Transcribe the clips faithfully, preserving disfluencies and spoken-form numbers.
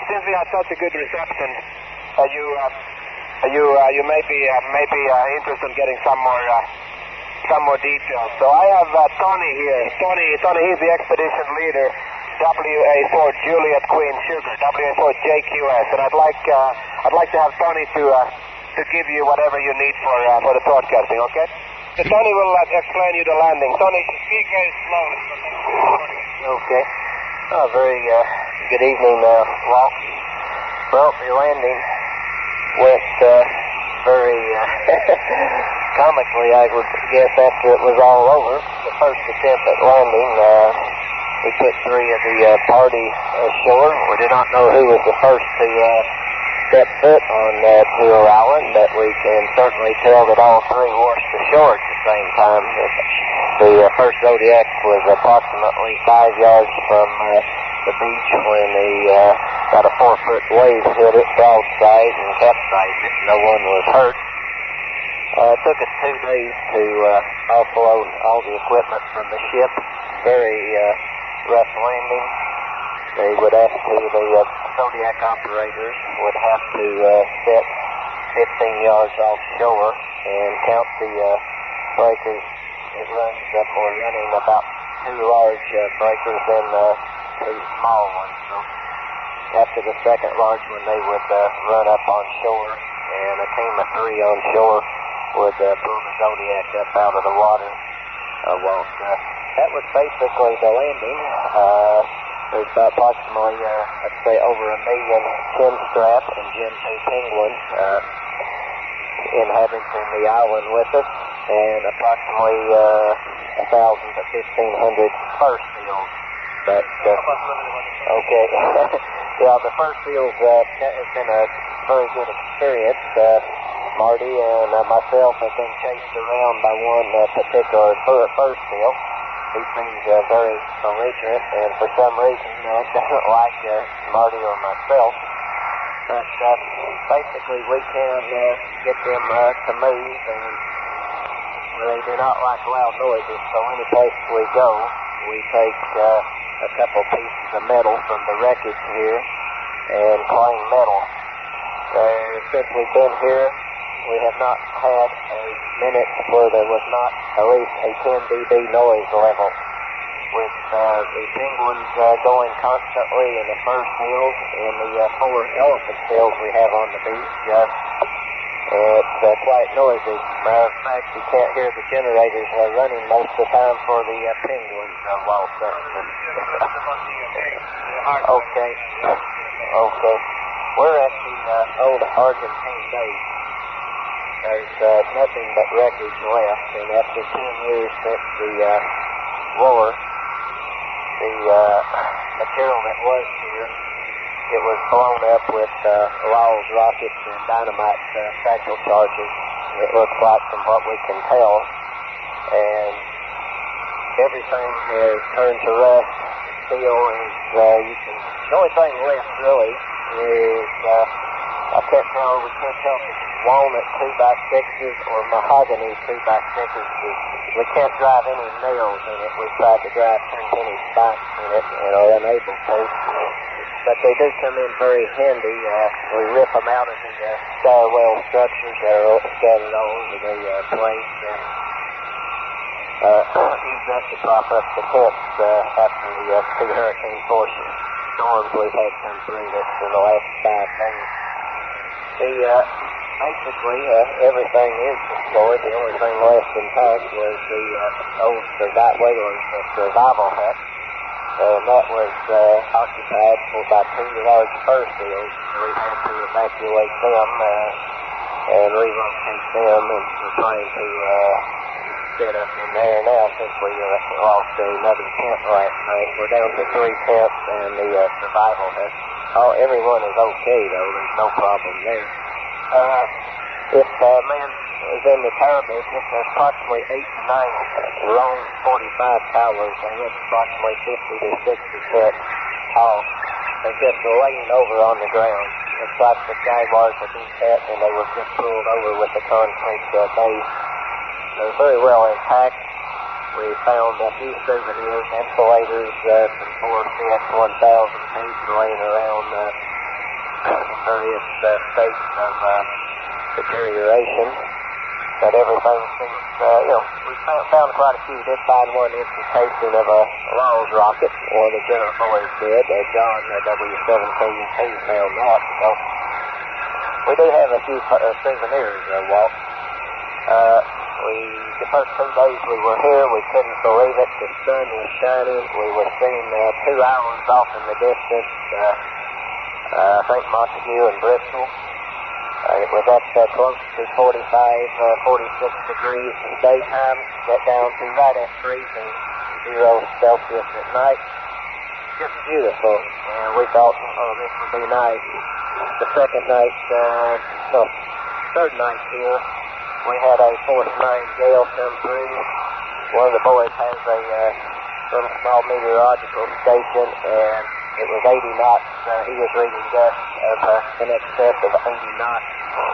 since we had such a good reception, uh, you uh, you uh, you may be uh, may be uh, interested in getting some more uh, some more details. So I have uh, Tony here. Tony, Tony, he's the expedition leader, W A four Juliet Queen Sugar, W A four J Q S, and I'd like uh, I'd like to have Tony to uh, to give you whatever you need for uh, for the broadcasting. Okay? So Tony will uh, explain you the landing. Tony, speak very slowly. Okay. Oh, very uh, good evening, uh, Walt. Well, the landing went uh, very uh, comically, I would guess, after it was all over. The first attempt at landing, uh, we put three of the uh, party ashore. We did not know who was the first to uh, step foot on uh, Tour Island, but we can certainly tell that all three washed ashore at the same time. The uh, first Zodiac was approximately five yards from uh, the beach when the uh, about a four-foot wave hit it broadside and capsized it. No one was hurt. Uh, it took us two days to uh, offload all the equipment from the ship. Very uh, rough landing. They would have to, the uh, Zodiac operators would have to uh, set fifteen yards offshore and count the uh, breakers. It runs up, or running about two large uh, breakers and uh, two small ones. So after the second large one, they would uh, run up on shore, and a team of three on shore would uh, pull the Zodiac up out of the water. Uh, well, uh, that was basically the landing. Uh, there's approximately, uh, I'd say, over a million chin strap and Gen two penguins uh, inhabiting the island with us, and approximately uh, one thousand to fifteen hundred fur seals. But, uh, okay. Yeah, the fur seals, uh, has been a very good experience. Uh, Marty and uh, myself have been chased around by one uh, particular fur, fur seal. He seems uh, very belligerent, and for some reason uh, doesn't like uh, Marty or myself. But uh, basically, we can uh, get them uh, to move, and they do not like loud noises. So any place we go, we take uh, a couple pieces of metal from the wreckage here and clean metal. Uh, since we've been here, we have not had a minute where there was not at least a ten decibel noise level. With uh, the penguins uh, going constantly in the fur seals and the uh, four elephant seals we have on the beach, uh, it's uh, quite noisy. Matter of fact, you can't hear the generators uh, running most of the time for the uh, penguins uh, while surfing. Okay. Okay. We're at the uh, old Argentine base. There's uh, nothing but wreckage left, and after ten years since the uh, war, the uh, material that was here, it was blown up with uh, Law's rockets and dynamite uh, factual charges. It looks like, from what we can tell, and everything has turned to rust. Steel is, uh, you can, the only thing left really is, uh, I can't tell, we can't tell if it's walnut two by sixes or mahogany two by sixes. We can't drive any nails in it. We've tried to drive ten-penny spikes in it and are unable to. But they do come in very handy. Uh, we rip them out of the uh, stairwell structures that are scattered all over the uh, place. Uh, uh, use that to prop up the tents uh, after the uh, two hurricane force storms we've had come through this in the last five days. The, uh, basically, uh, everything is destroyed. The only thing left intact was the uh, old survival, whaler's uh, survival hut. And that was uh, occupied for by two large fur seals. We had to evacuate them uh, and relocate them, and we're trying to uh, set up in there now since we uh, lost another tent last night. We're down to three tents and the uh, survival hut. Oh, everyone is okay, though. There's no problem there. Uh, if a uh, man is in the tower business, there's approximately eight to nine wrong forty-five towers, and it's approximately fifty to sixty feet tall. They're just laying over on the ground. It's like the sky bars have been cut, and they were just pulled over with the concrete uh, base. They're very well intact. We found a few souvenirs, insulators, uh, some four fifths, one thousand feet laying around uh, various uh, states of uh, deterioration. But everything seems, uh, you know, we found, found quite a few. We did find one instantation of a Laws rocket, one of the General boys did. Uh, John uh, W seventeen, he found that. So we do have a few uh, souvenirs, uh, Walt. Uh, we, the first two days we were here, we couldn't believe it. The sun was shining. We were seeing uh, two islands off in the distance. Uh, uh, I think Montague and Bristol. Uh, it was up uh, close to forty-five, uh, forty-six degrees in the daytime. Got down to right at freezing, zero Celsius at night. Just beautiful. And we thought, oh, this would be nice. The second night, uh, no, third night here, we had a force nine gale come through. One of the boys has a uh, little small meteorological station, and it was eighty knots. Uh, he was reading gusts of uh, in excess of eighty knots.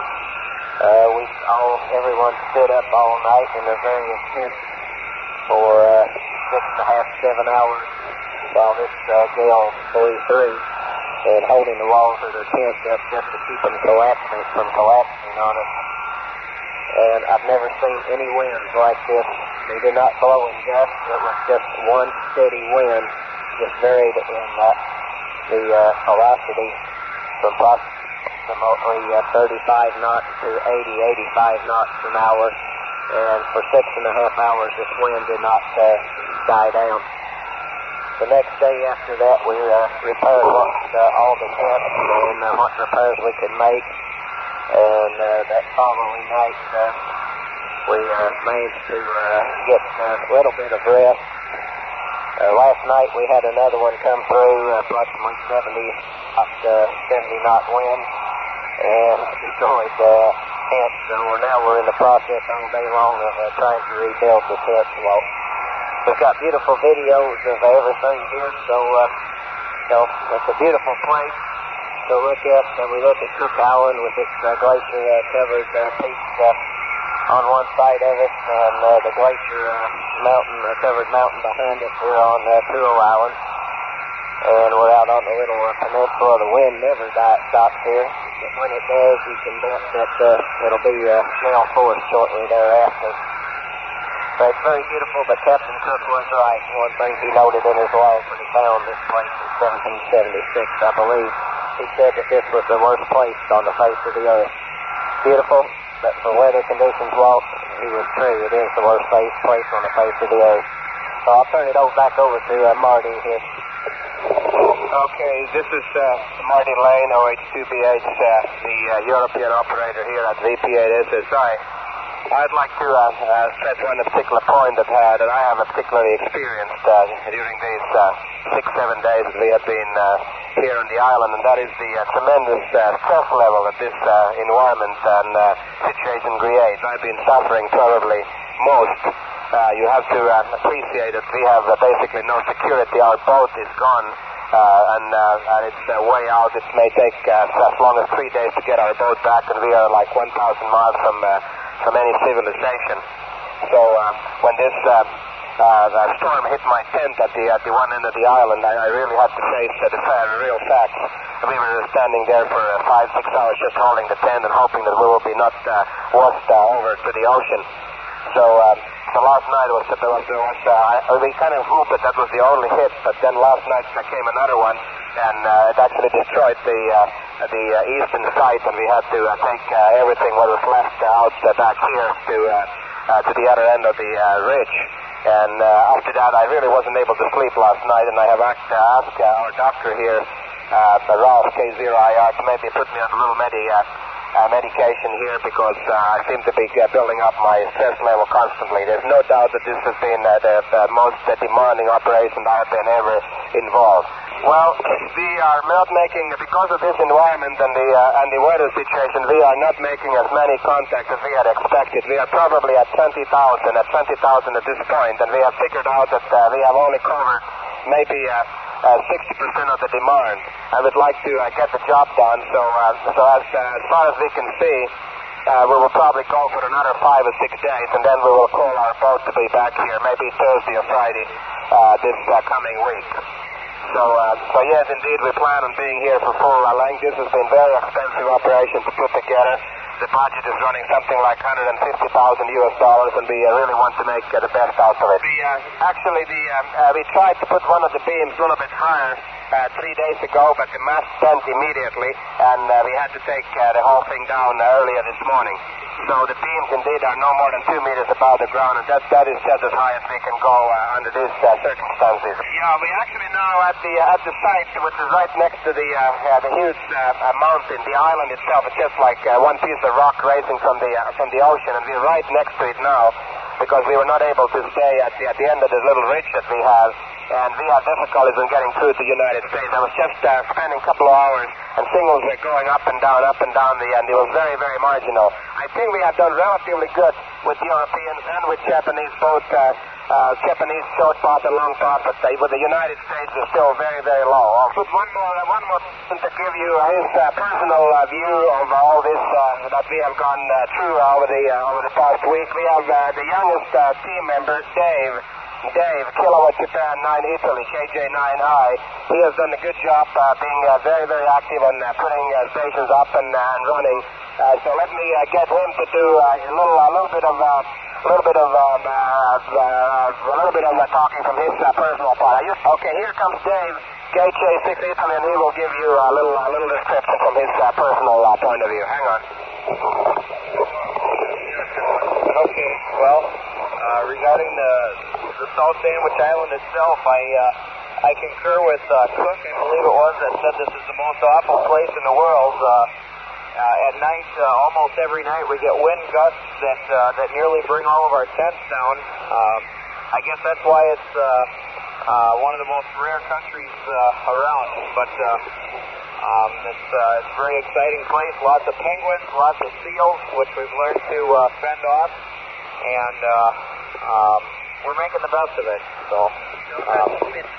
Uh, we all, everyone stood up all night in their various tents for uh, six and a half, seven hours while this uh, gale blew through, and holding the walls of their tents up just to keep them collapsing from collapsing on us. And I've never seen any winds like this. They did not blow in gusts. It was just one steady wind, just varied in uh, the uh, velocity from approximately uh, thirty-five knots to eighty, eighty-five knots an hour. And for six and a half hours, this wind did not uh, die down. The next day after that, we uh, repaired what, uh, all the tents and uh, what repairs we could make. And uh, that following night, uh, we uh, managed to uh, get a little bit of rest. Uh, last night we had another one come through, uh, approximately seventy, up to seventy knot wind, and destroyed the uh, tent. So we're now we're in the process all day long of uh, trying to rebuild the tent. Well, we've got beautiful videos of everything here, so uh, you know, it's a beautiful place to look at. Uh, we look at Cook Island with its uh, glacier-covered uh, peaks uh, on one side of it, and uh, the glacier uh, mountain, uh, covered mountain behind us here on uh, Turo Island. And we're out on the little uh, peninsula. The wind never die, stops here, but when it does, you can bet that uh, it'll be uh, gale force shortly thereafter. But it's very beautiful, but Captain Cook was right. One thing he noted in his log when he found this place in seventeen seventy-six, I believe, he said that this was the worst place on the face of the earth. Beautiful, but for weather conditions, Walt, he was true. It is the worst place, place on the face of the earth. So I'll turn it over, back over to uh, Marty here. Okay, this is uh, Marty Lane, O H two B H, uh, the uh, European operator here at V P eight S S I. I'd like to uh, uh, stress one particular point that, uh, that I have particularly experienced uh, during these uh, six, seven days that we have been uh, here on the island, and that is the uh, tremendous uh, stress level that this uh, environment and uh, situation creates. I've been suffering probably most. Uh, you have to uh, appreciate that we have uh, basically no security. Our boat is gone, uh, and, uh, and it's uh, way out. It may take uh, as long as three days to get our boat back, and we are like one thousand miles from uh, from any civilization. So uh, when this uh, uh, the storm hit my tent at the at the one end of the island, I, I really had to face uh, the uh, real facts. We were standing there for uh, five, six hours just holding the tent and hoping that we will be not uh, washed uh, over to the ocean. So, uh, so last night was, uh, was, was uh, we kind of hoped that that was the only hit, but then last night there came another one, and uh, it actually destroyed the uh, the uh, eastern side, and we had to uh, take uh, everything what was left out uh, back here to uh, uh, to the other end of the uh, ridge. And uh, after that, I really wasn't able to sleep last night, and I have asked, uh, asked uh, our doctor here, uh, Ralph K zero I R, to maybe put me on a little medi. Uh, Uh, medication here because uh, I seem to be uh, building up my stress level constantly. There's no doubt that this has been uh, the uh, most uh, demanding operation I have been ever involved. Well, we are not making, because of this environment and the uh, and the weather situation, we are not making as many contacts as we had expected. We are probably at twenty thousand, at twenty thousand at this point, and we have figured out that uh, we have only covered maybe uh, uh, sixty percent of the demand. I would like to uh, get the job done, so uh, so as, uh, as far as we can see, uh, we will probably go for another five or six days, and then we will call our boat to be back here, maybe Thursday or Friday uh, this uh, coming week. So, uh, so yes, indeed, we plan on being here for full uh, length. This has been a very expensive operation to put together. The budget is running something like one hundred fifty thousand U S dollars, and we uh, really want to make uh, the best out of it. We, uh, actually, the, um, uh, we tried to put one of the beams a little bit higher uh, three days ago, but the mast bent immediately, and uh, we had to take uh, the whole thing down uh, earlier this morning. So the beams indeed are no more than two meters above the ground, and that, that is just as high as we can go uh, under these uh, circumstances. Yeah, we actually now at the uh, at the site, which is right next to the uh, uh, the huge uh, uh, mountain. The island itself is just like uh, one piece of rock rising from the uh, from the ocean, and we're right next to it now because we were not able to stay at the at the end of the little ridge that we have. And we had difficulties in getting through to the United States. I was just uh, spending a couple of hours, and signals were going up and down, up and down the end. It was very, very marginal. I think we have done relatively good with Europeans and with Japanese, both uh, uh, Japanese short part and long part, but uh, with the United States is still very, very low. I'll put one more, uh, one more person to give you his uh, personal uh, view of all this uh, that we have gone uh, through over the uh, over the past week. We have uh, the youngest uh, team member, Dave. Dave, Kilowatt Japan nine Italy, K J nine I. He has done a good job uh, being uh, very, very active on uh, putting uh, stations up and, uh, and running. Uh, so let me uh, get him to do uh, a little, a little bit of, uh, a little bit of, um, uh, uh, a little bit of uh, talking from his uh, personal part. Okay, here comes Dave, K J six Italy, and he will give you a little, a little description from his uh, personal uh, point of view. Hang on. Okay, well, uh, regarding the the South Sandwich Island itself, I uh, I concur with uh, Cook, I believe it was, that said this is the most awful place in the world. Uh, uh, at night, uh, almost every night, we get wind gusts that uh, that nearly bring all of our tents down. Um, I guess that's why it's uh, uh, one of the most rare countries uh, around. But uh, um, it's, uh, it's a very exciting place. Lots of penguins, lots of seals, which we've learned to uh, fend off, and uh, um, we're making the best of it. So, um,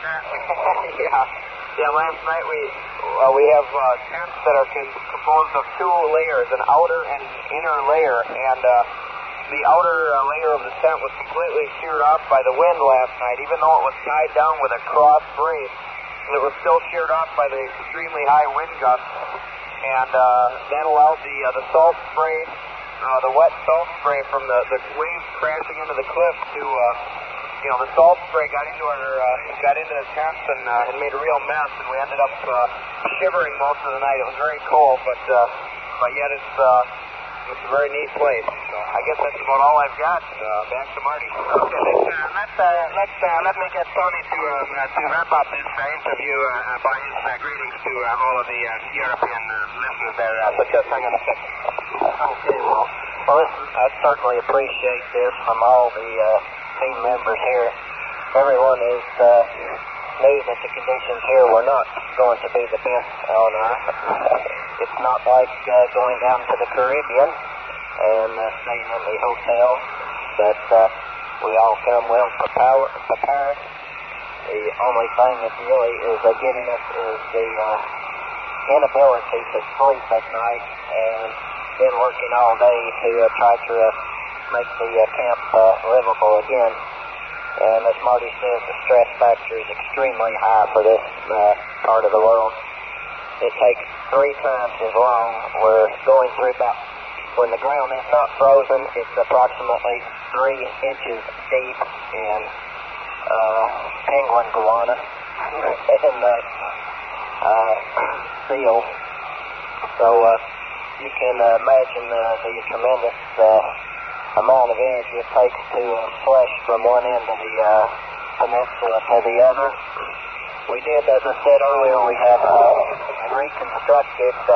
yeah, yeah. Last night we uh, we have uh, tents that are con- composed of two layers, an outer and an inner layer, and uh, the outer uh, layer of the tent was completely sheared off by the wind last night. Even though it was tied down with a cross brace, it was still sheared off by the extremely high wind gusts, and uh, that allowed the uh, the salt spray. Uh, the wet salt spray from the, the waves crashing into the cliff to, uh, you know, the salt spray got into our, uh, got into the tents and, uh, and made a real mess, and we ended up uh, shivering most of the night. It was very cold, but, uh, but yet it's, uh, it's a very neat place. So I guess that's about all I've got. Uh, back to Marty. Okay, let's, uh, let's, uh, let's, uh, let me get Tony to, uh, uh, to wrap up this uh, interview uh, by his uh, greetings to uh, all of the uh, European uh, listeners there. Uh, so just hang on a second. Okay, well, well listen, I certainly appreciate this from all the uh, team members here. Everyone is uh, knew that the conditions here were not going to be the best on Earth. It's not like uh, going down to the Caribbean and uh, staying in the hotel, but uh, we all come well prepared. prepared. The only thing that really is uh, getting us is the uh, inability to sleep at night, and been working all day to uh, try to uh, make the uh, camp uh, livable again. And as Marty says, the stress factor is extremely high for this uh, part of the world. It takes three times as long. We're going through about, when the ground is not frozen, it's approximately three inches deep in uh, penguin guana and uh, uh, seals. So uh, you can uh, imagine uh, the tremendous uh, amount of energy it takes to uh, flush from one end of the uh, peninsula to the other. We did, as I said earlier, we have uh, reconstructed uh,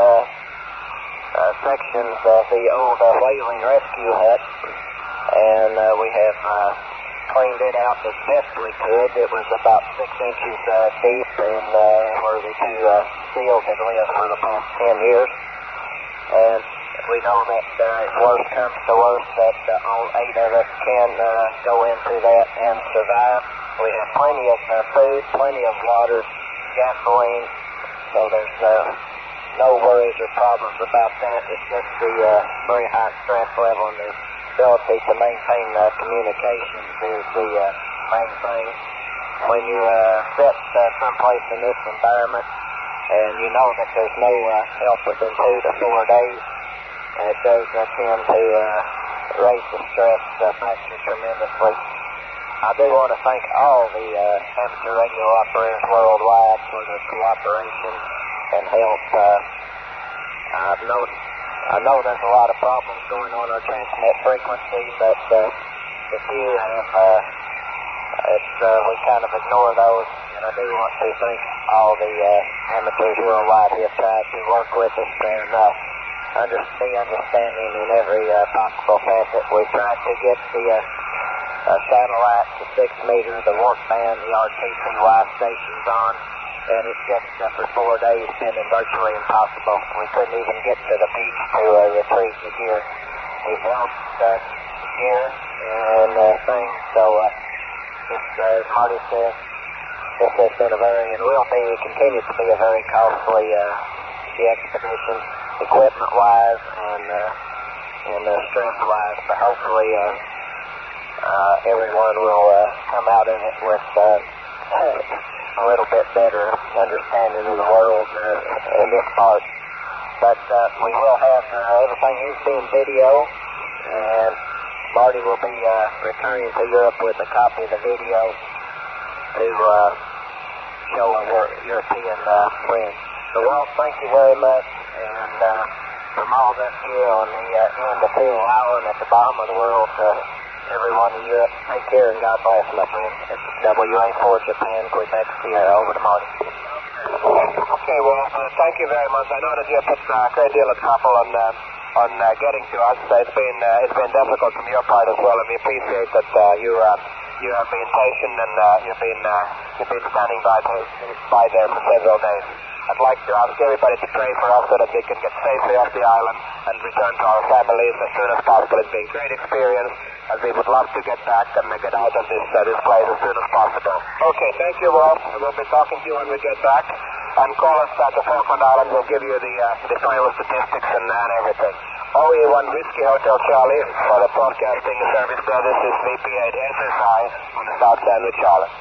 uh, sections of the old uh, whaling rescue hut, and uh, we have uh, cleaned it out as best we could. It was about six inches uh, deep, and uh, where the two uh, seals had lived for the past ten years. And we know that uh, if worse comes to worse, that uh, all eight of us can uh, go into that and survive. We have plenty of uh, food, plenty of water, gasoline, so there's uh, no worries or problems about that. It's just the uh, very high stress level and the ability to maintain uh, communications is the uh, main thing. when you uh, sit uh, someplace in this environment and you know that there's no uh, help within two to four days, and it does uh, tend to uh, raise the stress uh, factor tremendously. I do want to thank all the uh, amateur radio operators worldwide for their cooperation and help. Uh, I've noticed, I know there's a lot of problems going on our transmit frequency, but uh, if you have, uh, it's, uh, we kind of ignore those, and I do want to thank all the uh, amateurs worldwide who have tried to work with us and uh, under, be understanding in every uh, possible facet. We tried to get the uh, uh, satellite to six meters, the warp band, the R T P Y stations on, and it's just uh, for four days been virtually impossible. We couldn't even get to the beach to uh, retrieve the gear. We've lost uh, gear and uh, things, so uh, this, uh, as Marty said, this has been a very, and will be, continue to be a very costly uh, the expedition, equipment-wise and uh, and uh, strength-wise, but hopefully uh, uh, everyone will uh, come out of it with uh, a little bit better understanding of the world uh, in this part. But uh, we will have uh, everything is being video, and Marty will be uh, returning to Europe with a copy of the video to uh, show our European uh, friends. So, well, thank you very much, and uh, from all of us here on the uh, end of Peel Island at the bottom of the world to everyone in Europe, take care and God bless, my friend. This is W A four Japan, Quebec, Sierra, over to Marty. Okay, well, uh, thank you very much. I know that you have put uh, a great deal of trouble on uh, on uh, getting to us. It's been uh, it's been difficult from your part as well, and we appreciate that uh, you uh, you have been patient and uh, you've been uh, you've been standing by by there for several days. I'd like to ask everybody to pray for us so that we can get safely off the island and return to our families as soon as possible. It's been a great experience, and we would love to get back and get out of this uh, this place as soon as possible. Okay, thank you, Wolf. We'll be talking to you when we get back. And call us at the Falkland Islands. We'll give you the uh, the final statistics and, and everything. O E one Whiskey Hotel Charlie for the broadcasting service there. This is V P eight S S I on the South Sandwich Island.